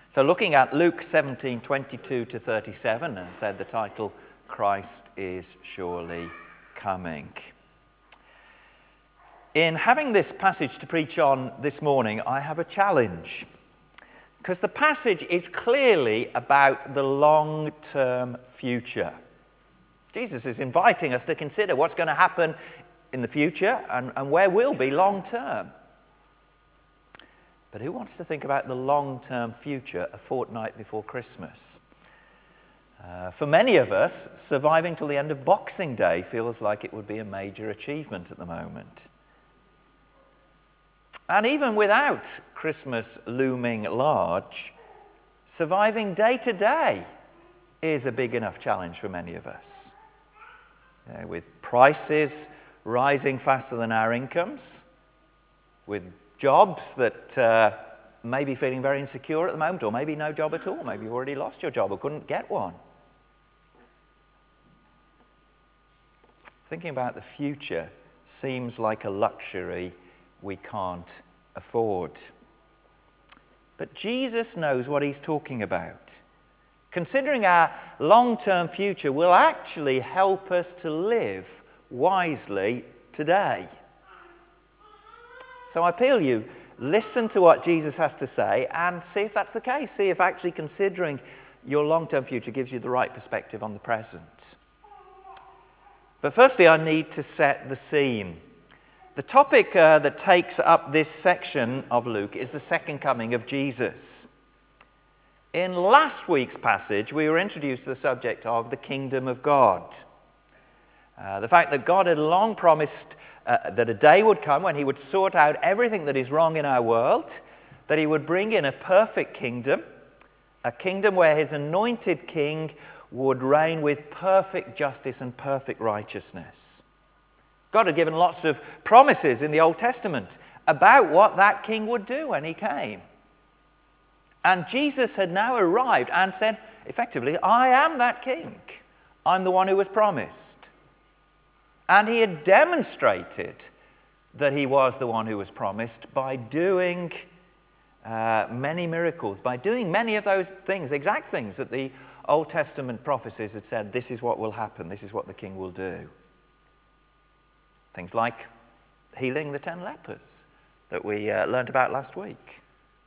So looking at Luke 17:22 to 37, and said the title, Christ is Surely Coming. In having this passage to preach on this morning, I have a challenge. Because the passage is clearly about the long-term future. Jesus is inviting us to consider what's going to happen in the future and where we'll be long-term. But who wants to think about the long-term future a fortnight before Christmas? For many of us, surviving till the end of Boxing Day feels like it would be a major achievement at the moment. And even without Christmas looming large, surviving day to day is a big enough challenge for many of us. With prices rising faster than our incomes, with jobs that may be feeling very insecure at the moment, or maybe no job at all, maybe you've already lost your job or couldn't get one. Thinking about the future seems like a luxury we can't afford. But Jesus knows what he's talking about. Considering our long-term future will actually help us to live wisely today. So I appeal you, listen to what Jesus has to say and see if that's the case. See if actually considering your long-term future gives you the right perspective on the present. But firstly, I need to set the scene. The topic that takes up this section of Luke is the second coming of Jesus. In last week's passage, we were introduced to the subject of the kingdom of God. The fact that God had long promised that a day would come when he would sort out everything that is wrong in our world, that he would bring in a perfect kingdom, a kingdom where his anointed king would reign with perfect justice and perfect righteousness. God had given lots of promises in the Old Testament about what that king would do when he came. And Jesus had now arrived and said, effectively, I am that king. I'm the one who was promised. And he had demonstrated that he was the one who was promised by doing many miracles, by doing many of those things, exact things that the Old Testament prophecies had said, this is what will happen, this is what the king will do. Things like healing the 10 lepers that we learned about last week.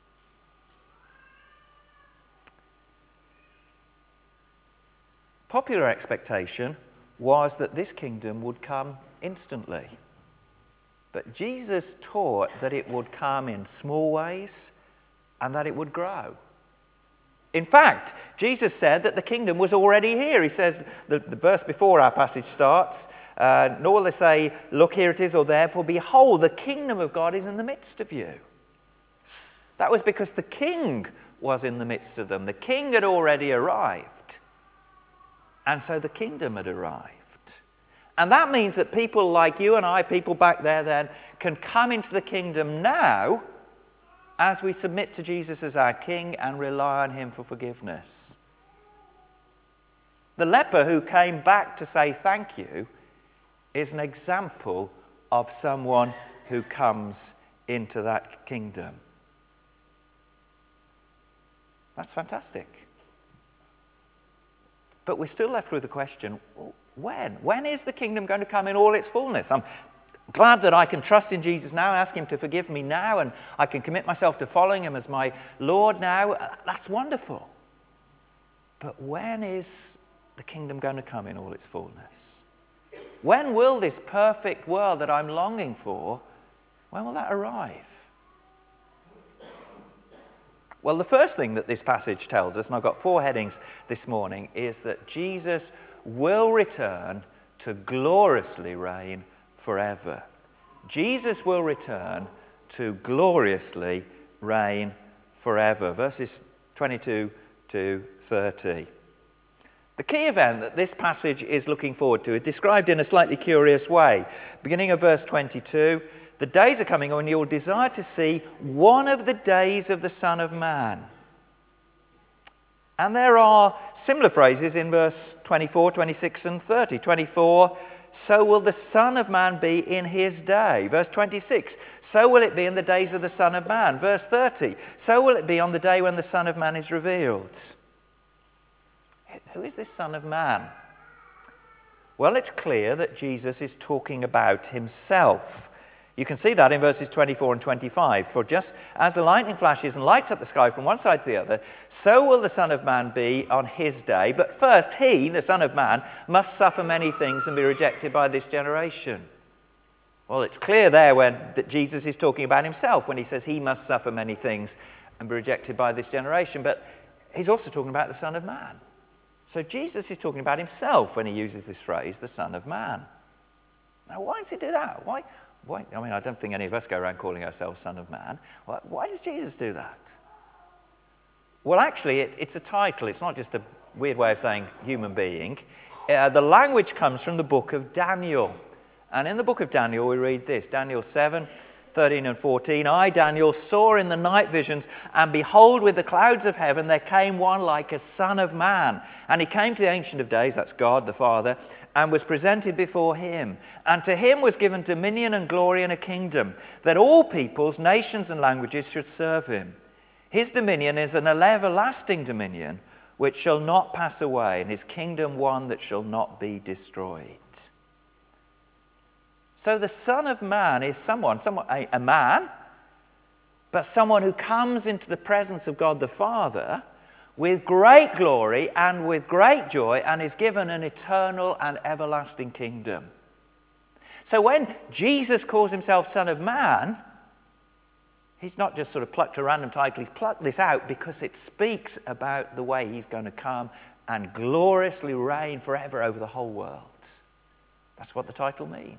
Popular expectation was that this kingdom would come instantly. But Jesus taught that it would come in small ways and that it would grow. In fact, Jesus said that the kingdom was already here. He says, the verse before our passage starts, nor will they say, look, here it is, or there, for behold, the kingdom of God is in the midst of you. That was because the king was in the midst of them. The king had already arrived. And so the kingdom had arrived. And that means that people like you and I, people back there then, can come into the kingdom now as we submit to Jesus as our king and rely on him for forgiveness. The leper who came back to say thank you is an example of someone who comes into that kingdom. That's fantastic. But we're still left with the question, when? When is the kingdom going to come in all its fullness? I'm glad that I can trust in Jesus now and ask him to forgive me now, and I can commit myself to following him as my Lord now. That's wonderful. But when is the kingdom going to come in all its fullness? When will this perfect world that I'm longing for, when will that arrive? Well, the first thing that this passage tells us, and I've got 4 headings this morning, is that Jesus will return to gloriously reign forever. Jesus will return to gloriously reign forever. Verses 22 to 30. The key event that this passage is looking forward to is described in a slightly curious way. Beginning of verse 22, the days are coming when you will desire to see one of the days of the Son of Man. And there are similar phrases in verse 24, 26 and 30. 24, so will the Son of Man be in his day. Verse 26, So will it be in the days of the Son of Man. Verse 30, so will it be on the day when the Son of Man is revealed. Who is this Son of Man? Well, it's clear that Jesus is talking about himself. You can see that in verses 24 and 25. For just as the lightning flashes and lights up the sky from one side to the other, so will the Son of Man be on his day. But first he, the Son of Man, must suffer many things and be rejected by this generation. Well, it's clear there that Jesus is talking about himself when he says he must suffer many things and be rejected by this generation. But he's also talking about the Son of Man. So Jesus is talking about himself when he uses this phrase, the Son of Man. Now, why does he do that? Why? I mean, I don't think any of us go around calling ourselves Son of Man. Why does Jesus do that? Well, actually, it's a title. It's not just a weird way of saying human being. The language comes from the book of Daniel. And in the book of Daniel, we read this, Daniel 7, 13 and 14. I, Daniel, saw in the night visions, and behold, with the clouds of heaven, there came one like a son of man. And he came to the Ancient of Days, that's God the Father, and was presented before him. And to him was given dominion and glory and a kingdom, that all peoples, nations and languages should serve him. His dominion is an everlasting dominion, which shall not pass away, and his kingdom one that shall not be destroyed. So the Son of Man is a man, but someone who comes into the presence of God the Father with great glory and with great joy, and is given an eternal and everlasting kingdom. So when Jesus calls himself Son of Man, he's not just sort of plucked a random title. He's plucked this out because it speaks about the way he's going to come and gloriously reign forever over the whole world. That's what the title means.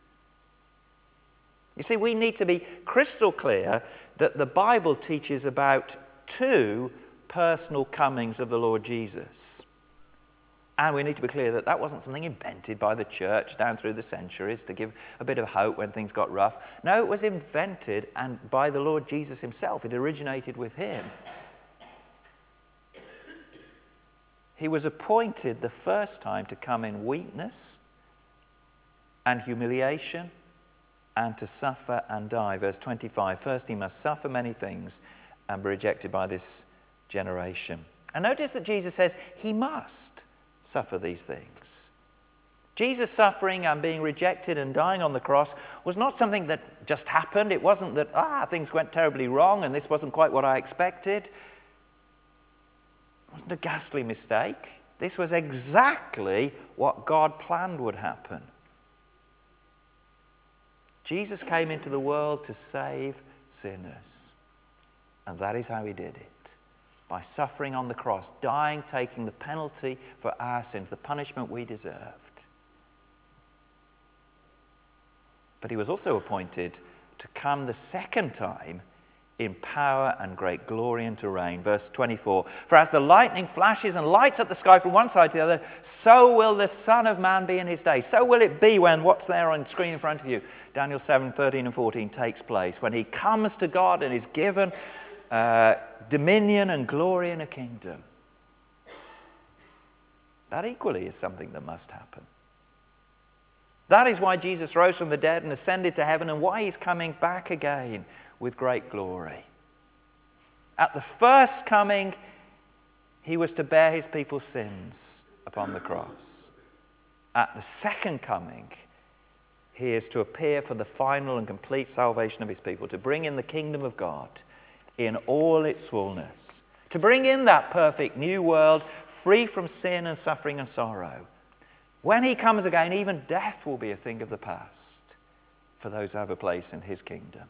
You see, we need to be crystal clear that the Bible teaches about two personal comings of the Lord Jesus. And we need to be clear that that wasn't something invented by the church down through the centuries to give a bit of hope when things got rough. No, it was invented and by the Lord Jesus himself. It originated with him. He was appointed the first time to come in weakness and humiliation and to suffer and die. Verse 25, first he must suffer many things and be rejected by this generation. And notice that Jesus says he must suffer these things. Jesus suffering and being rejected and dying on the cross was not something that just happened. It wasn't that, things went terribly wrong and this wasn't quite what I expected. It wasn't a ghastly mistake. This was exactly what God planned would happen. Jesus came into the world to save sinners. And that is how he did it. By suffering on the cross, dying, taking the penalty for our sins, the punishment we deserved. But he was also appointed to come the second time in power and great glory and to reign. Verse 24, for as the lightning flashes and lights up the sky from one side to the other, so will the Son of Man be in his day. So will it be when what's there on the screen in front of you, Daniel 7, 13 and 14, takes place. When he comes to God and is given dominion and glory and a kingdom. That equally is something that must happen. That is why Jesus rose from the dead and ascended to heaven, and why he's coming back again with great glory. At the first coming, he was to bear his people's sins upon the cross. At the second coming, he is to appear for the final and complete salvation of his people, to bring in the kingdom of God in all its fullness, to bring in that perfect new world free from sin and suffering and sorrow. When he comes again, even death will be a thing of the past for those who have a place in his kingdom.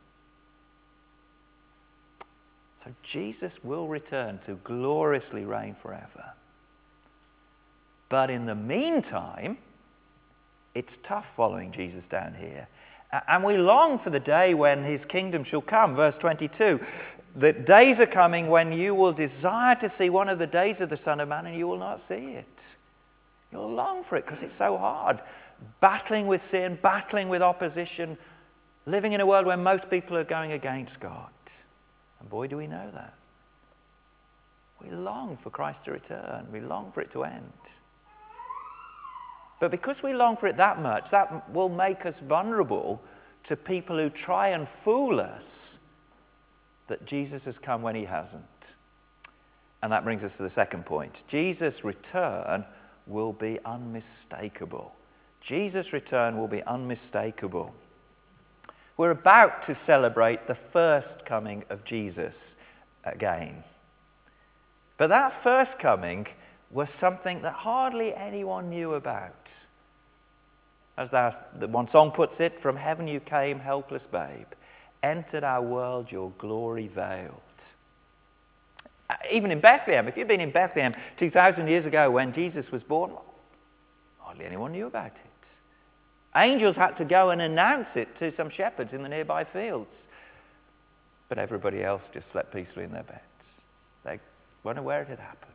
So Jesus will return to gloriously reign forever. But in the meantime, it's tough following Jesus down here. And we long for the day when his kingdom shall come. Verse 22, the days are coming when you will desire to see one of the days of the Son of Man and you will not see it. You'll long for it because it's so hard. Battling with sin, battling with opposition, living in a world where most people are going against God. And boy, do we know that. We long for Christ to return. We long for it to end. But because we long for it that much, that will make us vulnerable to people who try and fool us that Jesus has come when he hasn't. And that brings us to the second point. Jesus' return will be unmistakable. Jesus' return will be unmistakable. We're about to celebrate the first coming of Jesus again. But that first coming was something that hardly anyone knew about. As the one song puts it, from heaven you came, helpless babe, entered our world, your glory veiled. Even in Bethlehem, if you'd been in Bethlehem 2,000 years ago when Jesus was born, hardly anyone knew about it. Angels had to go and announce it to some shepherds in the nearby fields. But everybody else just slept peacefully in their beds. They weren't aware it had happened.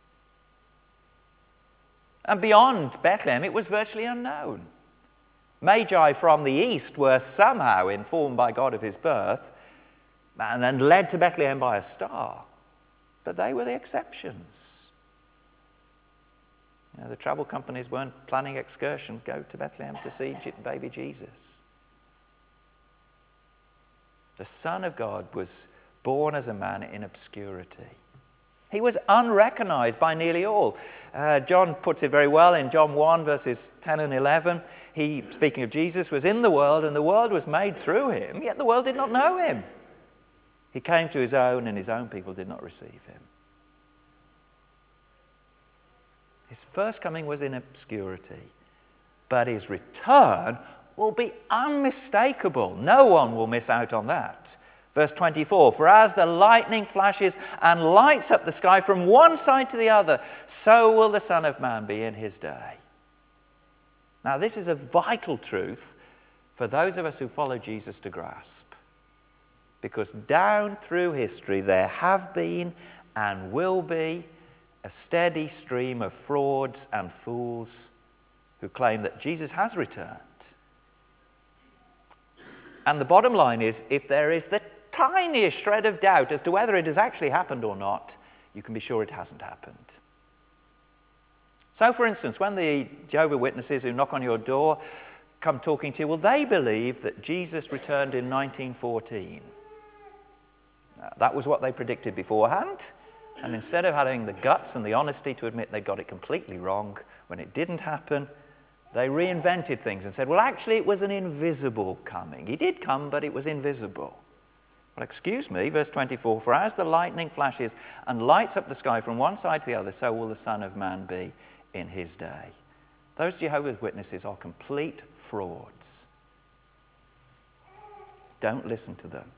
And beyond Bethlehem, it was virtually unknown. Magi from the east were somehow informed by God of his birth and then led to Bethlehem by a star. But they were the exceptions. The travel companies weren't planning excursions, go to Bethlehem to see baby Jesus. The Son of God was born as a man in obscurity. He was unrecognized by nearly all. John puts it very well in John 1, verses 10 and 11. He, speaking of Jesus, was in the world, and the world was made through him, yet the world did not know him. He came to his own, and his own people did not receive him. His first coming was in obscurity, but his return will be unmistakable. No one will miss out on that. Verse 24, for as the lightning flashes and lights up the sky from one side to the other, so will the Son of Man be in his day. Now, this is a vital truth for those of us who follow Jesus to grasp. Because down through history, there have been and will be a steady stream of frauds and fools who claim that Jesus has returned. And the bottom line is, if there is the tiniest shred of doubt as to whether it has actually happened or not, you can be sure it hasn't happened. So, for instance, when the Jehovah's Witnesses who knock on your door come talking to you, well, they believe that Jesus returned in 1914. Now, that was what they predicted beforehand, and instead of having the guts and the honesty to admit they got it completely wrong when it didn't happen, they reinvented things and said, well, actually, it was an invisible coming. He did come, but it was invisible. Well, excuse me, verse 24, for as the lightning flashes and lights up the sky from one side to the other, so will the Son of Man be in his day. Those Jehovah's Witnesses are complete frauds. Don't listen to them.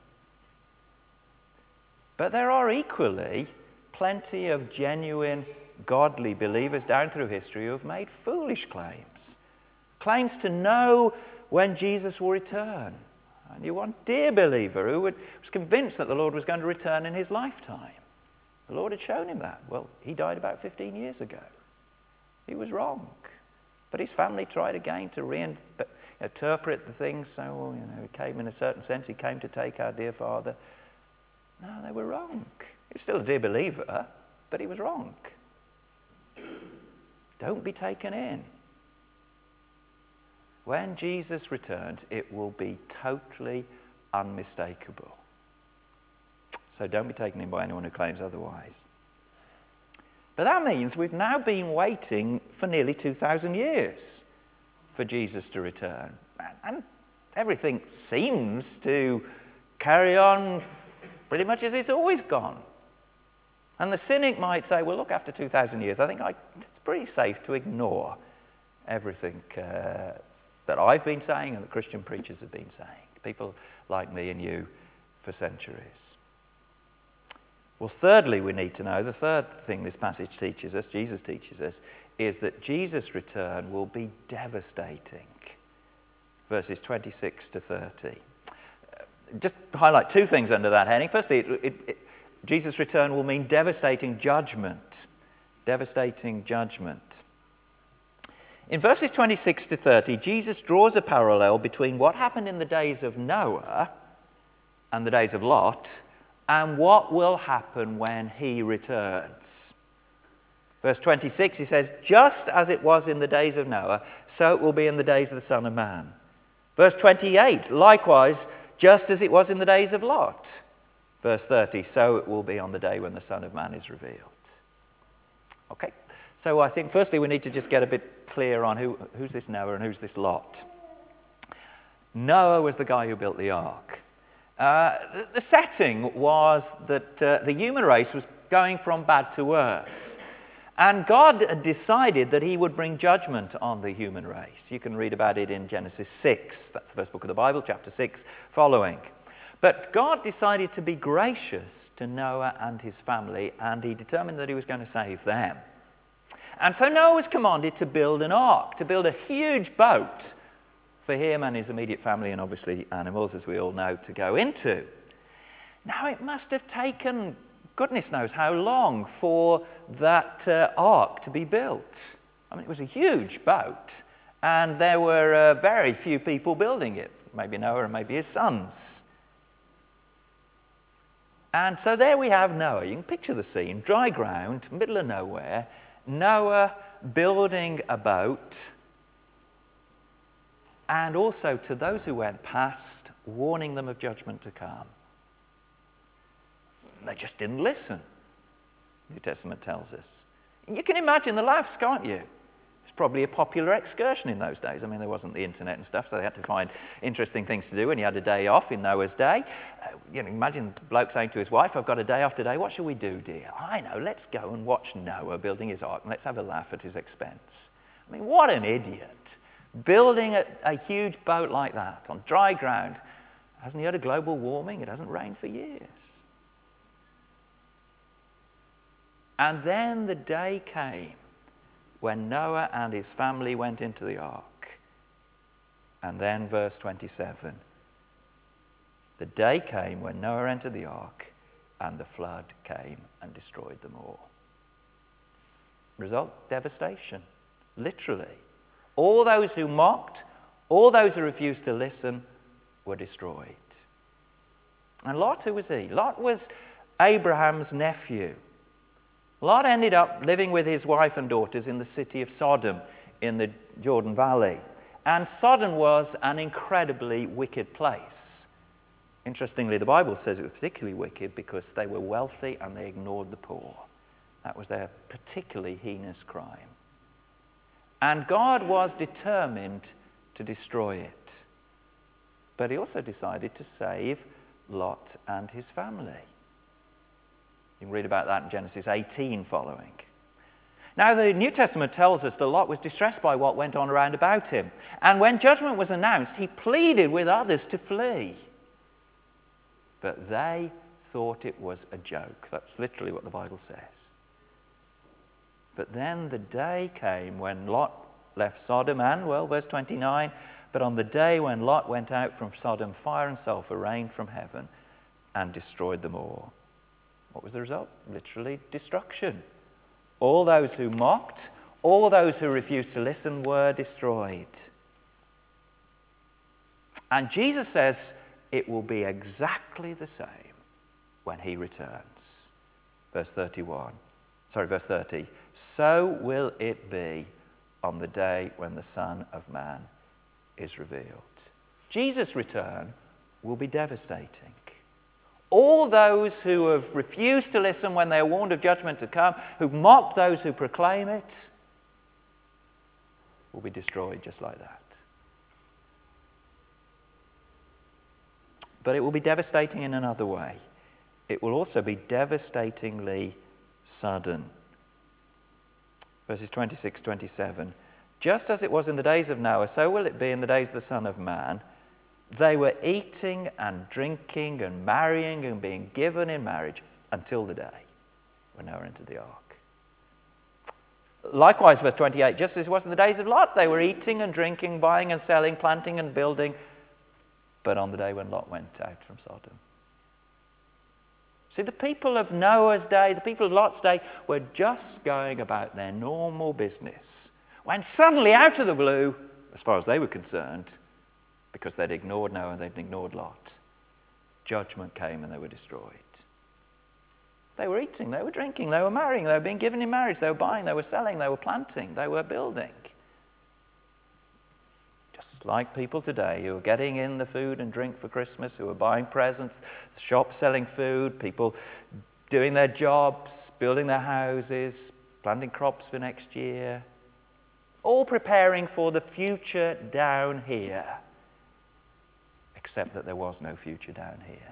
But there are equally plenty of genuine, godly believers down through history who have made foolish claims. Claims to know when Jesus will return. I knew one dear believer who was convinced that the Lord was going to return in his lifetime. The Lord had shown him that. Well, he died about 15 years ago. He was wrong. But his family tried again to reinterpret the things. So, he came in a certain sense. He came to take our dear father. No, they were wrong. He was still a dear believer, but he was wrong. Don't be taken in. When Jesus returns, it will be totally unmistakable. So don't be taken in by anyone who claims otherwise. But that means we've now been waiting for nearly 2,000 years for Jesus to return. And everything seems to carry on pretty much as it's always gone. And the cynic might say, well, look, after 2,000 years, I think it's pretty safe to ignore everything that I've been saying and that Christian preachers have been saying. People like me and you for centuries. Well, thirdly, we need to know, the third thing this passage teaches us, Jesus teaches us, is that Jesus' return will be devastating. Verses 26 to 30. Just highlight two things under that heading. Firstly, Jesus' return will mean devastating judgment. Devastating judgment. In verses 26 to 30, Jesus draws a parallel between what happened in the days of Noah and the days of Lot and what will happen when he returns. Verse 26, he says, just as it was in the days of Noah, so it will be in the days of the Son of Man. Verse 28, likewise, just as it was in the days of Lot. Verse 30, so it will be on the day when the Son of Man is revealed. Okay, so I think firstly we need to just get a bit clear on who's this Noah and who's this Lot. Noah was the guy who built the ark. The setting was that the human race was going from bad to worse. And God had decided that he would bring judgment on the human race. You can read about it in Genesis 6. That's the first book of the Bible, chapter 6, following. But God decided to be gracious to Noah and his family, and he determined that he was going to save them. And so Noah was commanded to build an ark, to build a huge boat for him and his immediate family, and obviously animals, as we all know, to go into. Now, it must have taken goodness knows how long for that ark to be built. I mean, it was a huge boat, and there were very few people building it, maybe Noah and maybe his sons. And so there we have Noah. You can picture the scene, dry ground, middle of nowhere, Noah building a boat, and also to those who went past, warning them of judgment to come. They just didn't listen, the New Testament tells us. You can imagine the laughs, can't you? It's probably a popular excursion in those days. I mean, there wasn't the internet and stuff, so they had to find interesting things to do when you had a day off in Noah's day. Imagine the bloke saying to his wife, I've got a day off today, what shall we do, dear? I know, let's go and watch Noah building his ark, and let's have a laugh at his expense. I mean, what an idiot. Building a huge boat like that on dry ground. Hasn't he heard of global warming? It hasn't rained for years. And then the day came when Noah and his family went into the ark. And then verse 27. The day came when Noah entered the ark, and the flood came and destroyed them all. Result, devastation, literally. All those who mocked, all those who refused to listen were destroyed. And Lot, who was he? Lot was Abraham's nephew. Lot ended up living with his wife and daughters in the city of Sodom in the Jordan Valley. And Sodom was an incredibly wicked place. Interestingly, the Bible says it was particularly wicked because they were wealthy and they ignored the poor. That was their particularly heinous crime. And God was determined to destroy it. But he also decided to save Lot and his family. You can read about that in Genesis 18 following. Now, the New Testament tells us that Lot was distressed by what went on around about him. And when judgment was announced, he pleaded with others to flee. But they thought it was a joke. That's literally what the Bible says. But then the day came when Lot left Sodom and, well, verse 29, but on the day when Lot went out from Sodom, fire and sulfur rained from heaven and destroyed them all. What was the result? Literally destruction. All those who mocked, all those who refused to listen were destroyed. And Jesus says it will be exactly the same when he returns. Verse 30. So will it be on the day when the Son of Man is revealed. Jesus' return will be devastating. All those who have refused to listen when they are warned of judgment to come, who've mocked those who proclaim it, will be destroyed just like that. But it will be devastating in another way. It will also be devastatingly sudden. Verses 26, 27. Just as it was in the days of Noah, so will it be in the days of the Son of Man. They were eating and drinking and marrying and being given in marriage until the day when Noah entered the ark. Likewise, verse 28, just as it was in the days of Lot, they were eating and drinking, buying and selling, planting and building, but on the day when Lot went out from Sodom. See, the people of Noah's day, the people of Lot's day, were just going about their normal business. When suddenly, out of the blue, as far as they were concerned, because they'd ignored Noah and they'd ignored Lot, judgment came and they were destroyed. They were eating, they were drinking, they were marrying, they were being given in marriage, they were buying, they were selling, they were planting, they were building. Just like people today who are getting in the food and drink for Christmas, who are buying presents, shops selling food, people doing their jobs, building their houses, planting crops for next year, all preparing for the future down here, except that there was no future down here.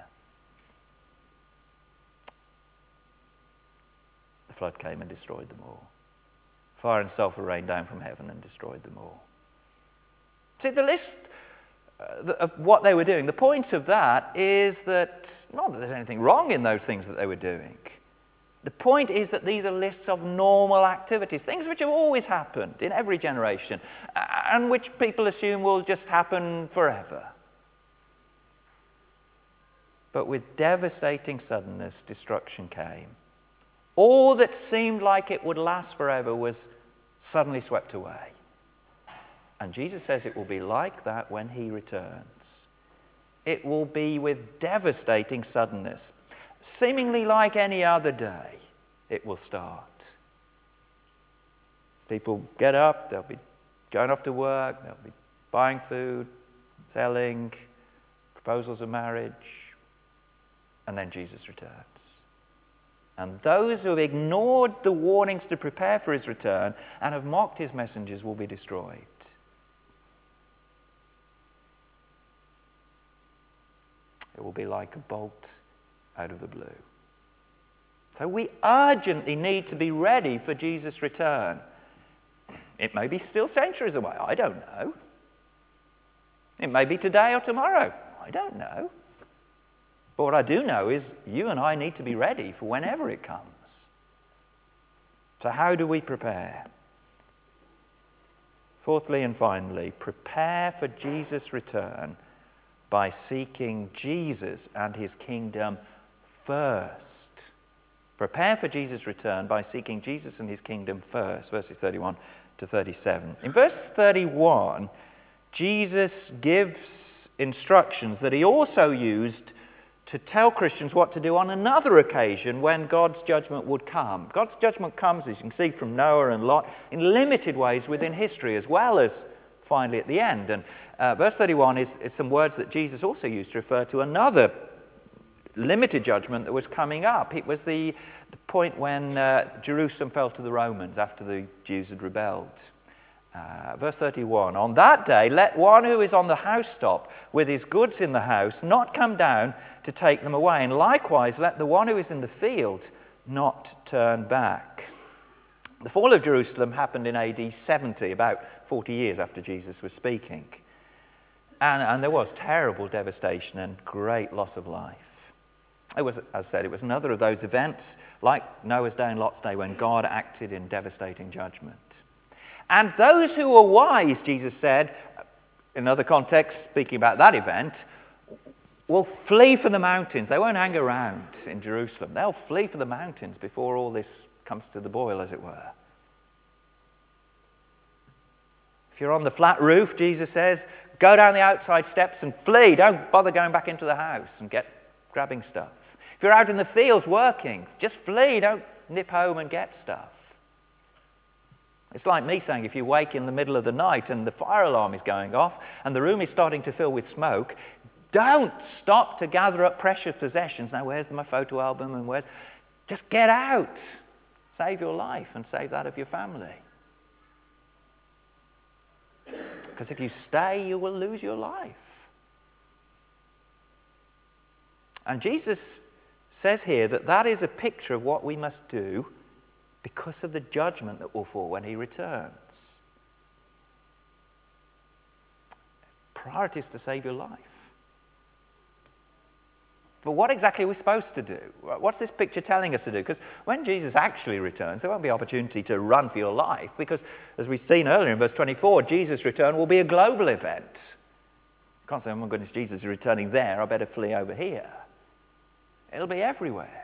The flood came and destroyed them all. Fire and sulfur rained down from heaven and destroyed them all. See, the list of what they were doing, the point of that is that, not that there's anything wrong in those things that they were doing. The point is that these are lists of normal activities, things which have always happened in every generation, and which people assume will just happen forever. But with devastating suddenness, destruction came. All that seemed like it would last forever was suddenly swept away. And Jesus says it will be like that when he returns. It will be with devastating suddenness. Seemingly like any other day, it will start. People get up, they'll be going off to work, they'll be buying food, selling, proposals of marriage, and then Jesus returns. And those who have ignored the warnings to prepare for his return and have mocked his messengers will be destroyed. It will be like a bolt out of the blue. So we urgently need to be ready for Jesus' return. It may be still centuries away, I don't know. It may be today or tomorrow, I don't know. But what I do know is you and I need to be ready for whenever it comes. So how do we prepare? Fourthly and finally, prepare for Jesus' return by seeking Jesus and his kingdom first. Prepare for Jesus' return by seeking Jesus and his kingdom first. Verses 31 to 37. In verse 31, Jesus gives instructions that he also used to tell Christians what to do on another occasion when God's judgment would come. God's judgment comes, as you can see from Noah and Lot, in limited ways within history, as well as finally at the end. And verse 31 is some words that Jesus also used to refer to another limited judgment that was coming up. It was the point when Jerusalem fell to the Romans after the Jews had rebelled. Verse 31, on that day, let one who is on the housetop with his goods in the house not come down to take them away. And likewise, let the one who is in the field not turn back. The fall of Jerusalem happened in AD 70, about 40 years after Jesus was speaking. And there was terrible devastation and great loss of life. It was, as I said, it was another of those events, like Noah's Day and Lot's Day, when God acted in devastating judgment. And those who were wise, Jesus said, in other contexts, speaking about that event, will flee for the mountains. They won't hang around in Jerusalem. They'll flee for the mountains before all this comes to the boil, as it were. If you're on the flat roof, Jesus says, go down the outside steps and flee. Don't bother going back into the house and grabbing stuff. If you're out in the fields working, just flee. Don't nip home and get stuff. It's like me saying, if you wake in the middle of the night and the fire alarm is going off and the room is starting to fill with smoke, don't stop to gather up precious possessions. Now, where's my photo album and where's... Just get out. Save your life and save that of your family. Because if you stay, you will lose your life. And Jesus says here that that is a picture of what we must do because of the judgment that will fall when he returns. Priority is to save your life. But what exactly are we supposed to do? What's this picture telling us to do? Because when Jesus actually returns, there won't be opportunity to run for your life because, as we've seen earlier in verse 24, Jesus' return will be a global event. You can't say, oh my goodness, Jesus is returning there, I better flee over here. It'll be everywhere.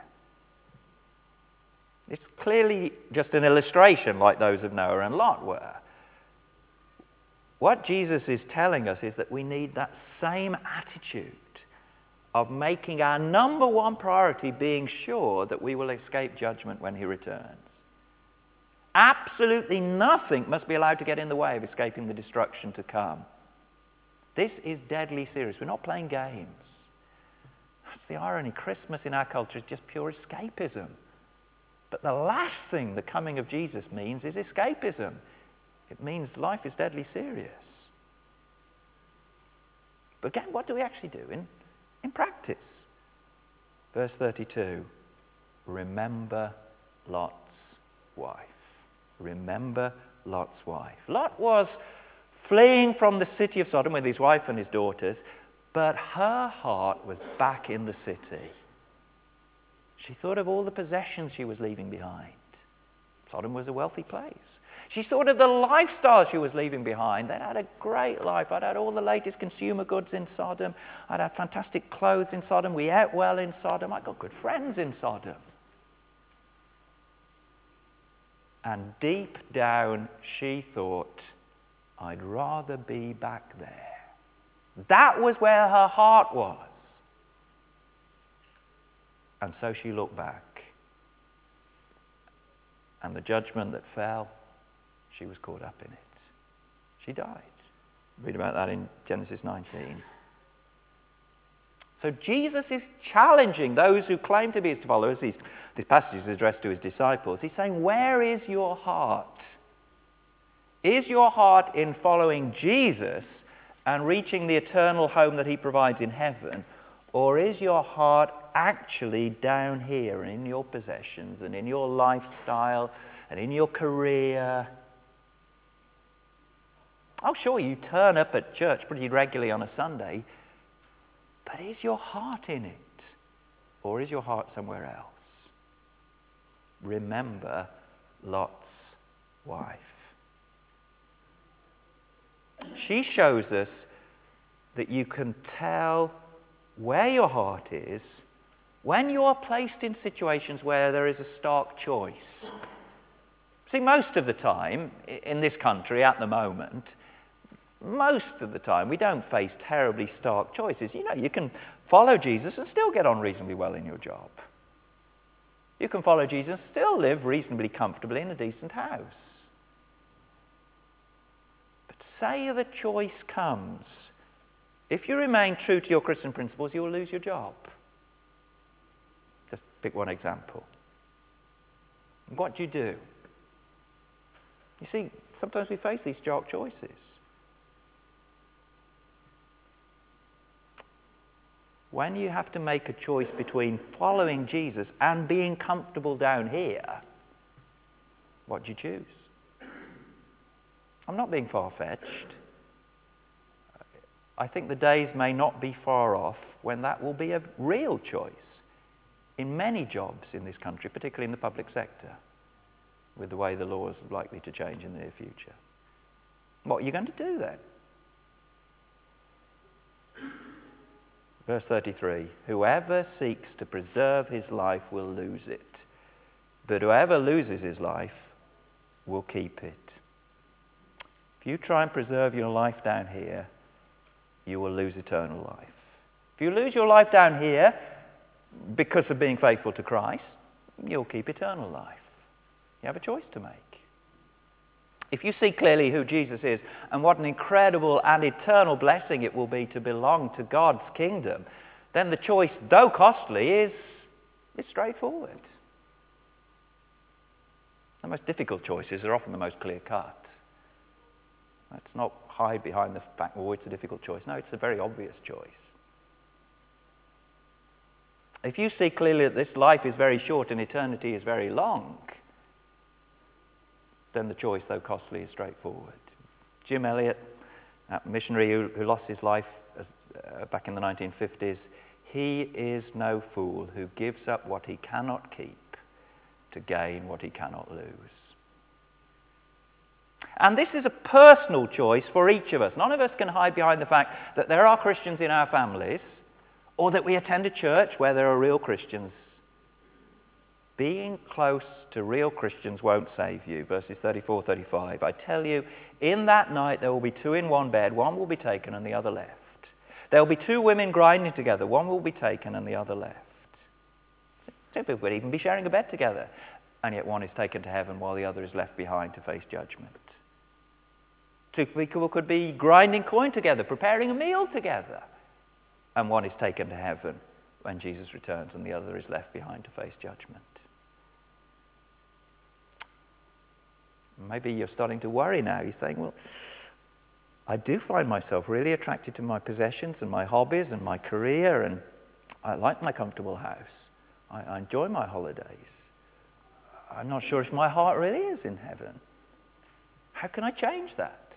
It's clearly just an illustration like those of Noah and Lot were. What Jesus is telling us is that we need that same attitude of making our number one priority being sure that we will escape judgment when he returns. Absolutely nothing must be allowed to get in the way of escaping the destruction to come. This is deadly serious. We're not playing games. That's the irony. Christmas in our culture is just pure escapism. But the last thing the coming of Jesus means is escapism. It means life is deadly serious. But again, what do we actually do in practice? Verse 32, remember Lot's wife. Remember Lot's wife. Lot was fleeing from the city of Sodom with his wife and his daughters, but her heart was back in the city. She thought of all the possessions she was leaving behind. Sodom was a wealthy place. She thought of the lifestyle she was leaving behind. They'd had a great life. I'd had all the latest consumer goods in Sodom. I'd had fantastic clothes in Sodom. We ate well in Sodom. I got good friends in Sodom. And deep down, she thought, I'd rather be back there. That was where her heart was. And so she looked back. And the judgment that fell, she was caught up in it. She died. Read about that in Genesis 19. So Jesus is challenging those who claim to be his followers. This passage is addressed to his disciples. He's saying, where is your heart? Is your heart in following Jesus and reaching the eternal home that he provides in heaven? Or is your heart actually down here in your possessions and in your lifestyle and in your career? Oh, sure, you turn up at church pretty regularly on a Sunday, but is your heart in it? Or is your heart somewhere else? Remember Lot's wife. She shows us that you can tell where your heart is when you are placed in situations where there is a stark choice. See, most of the time in this country at the moment, most of the time we don't face terribly stark choices. You know, you can follow Jesus and still get on reasonably well in your job. You can follow Jesus and still live reasonably comfortably in a decent house. But say the choice comes, if you remain true to your Christian principles, you will lose your job. Just pick one example. What do you do? You see, sometimes we face these stark choices. When you have to make a choice between following Jesus and being comfortable down here, what do you choose? I'm not being far-fetched. I think the days may not be far off when that will be a real choice in many jobs in this country, particularly in the public sector, with the way the laws are likely to change in the near future. What are you going to do then? Verse 33, whoever seeks to preserve his life will lose it, but whoever loses his life will keep it. If you try and preserve your life down here, you will lose eternal life. If you lose your life down here because of being faithful to Christ, you'll keep eternal life. You have a choice to make. If you see clearly who Jesus is and what an incredible and eternal blessing it will be to belong to God's kingdom, then the choice, though costly, is straightforward. The most difficult choices are often the most clear-cut. Let's not hide behind the fact, oh, it's a difficult choice. No, it's a very obvious choice. If you see clearly that this life is very short and eternity is very long, then the choice, though costly, is straightforward. Jim Elliot, that missionary who lost his life back in the 1950s, he is no fool who gives up what he cannot keep to gain what he cannot lose. And this is a personal choice for each of us. None of us can hide behind the fact that there are Christians in our families or that we attend a church where there are real Christians. Being close to real Christians won't save you. Verses 34, 35. I tell you, in that night there will be two in one bed. One will be taken and the other left. There will be two women grinding together. One will be taken and the other left. Two people would even be sharing a bed together. And yet one is taken to heaven while the other is left behind to face judgment. Two people could be grinding coin together, preparing a meal together. And one is taken to heaven when Jesus returns, and the other is left behind to face judgment. Maybe you're starting to worry now. You're saying, well, I do find myself really attracted to my possessions and my hobbies and my career, and I like my comfortable house. I enjoy my holidays. I'm not sure if my heart really is in heaven. How can I change that?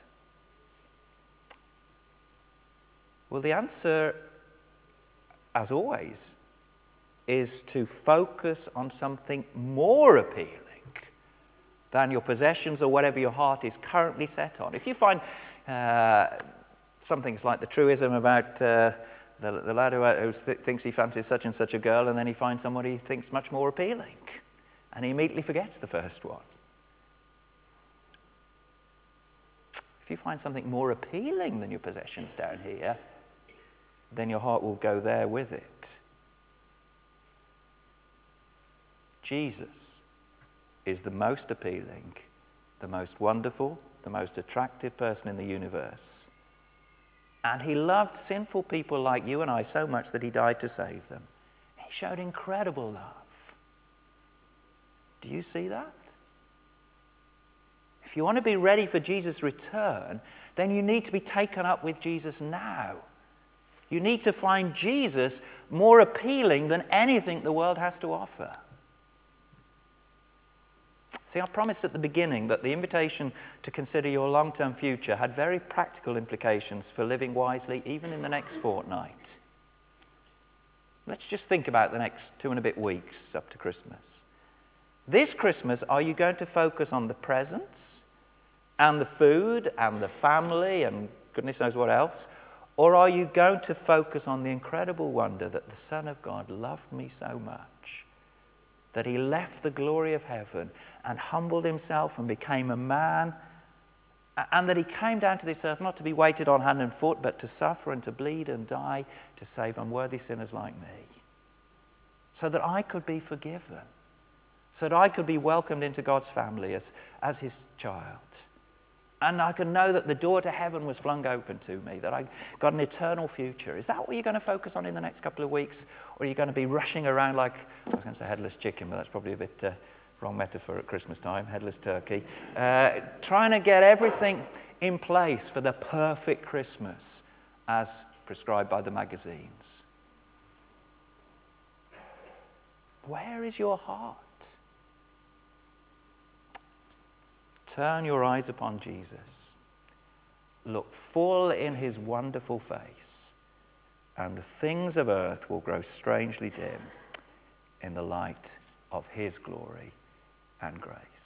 Well, the answer, as always, is to focus on something more appealing than your possessions or whatever your heart is currently set on. If you find some things like the truism about the lad who thinks he fancies such and such a girl, and then he finds somebody he thinks much more appealing, and he immediately forgets the first one. If you find something more appealing than your possessions down here, then your heart will go there with it. Jesus is the most appealing, the most wonderful, the most attractive person in the universe. And he loved sinful people like you and I so much that he died to save them. He showed incredible love. Do you see that? If you want to be ready for Jesus' return, then you need to be taken up with Jesus now. You need to find Jesus more appealing than anything the world has to offer. See, I promised at the beginning that the invitation to consider your long-term future had very practical implications for living wisely, even in the next fortnight. Let's just think about the next 2 and a bit weeks up to Christmas. This Christmas, are you going to focus on the presents and the food and the family and goodness knows what else? Or are you going to focus on the incredible wonder that the Son of God loved me so much that he left the glory of heaven and humbled himself and became a man, and that he came down to this earth not to be waited on hand and foot, but to suffer and to bleed and die to save unworthy sinners like me, so that I could be forgiven, so that I could be welcomed into God's family as his child. And I could know that the door to heaven was flung open to me, that I got an eternal future. Is that what you're going to focus on in the next couple of weeks? Or are you going to be rushing around like, I was going to say headless chicken, but that's probably a bit wrong metaphor at Christmas time, headless turkey, trying to get everything in place for the perfect Christmas as prescribed by the magazines? Where is your heart? Turn your eyes upon Jesus. Look full in his wonderful face, and the things of earth will grow strangely dim in the light of his glory and grace.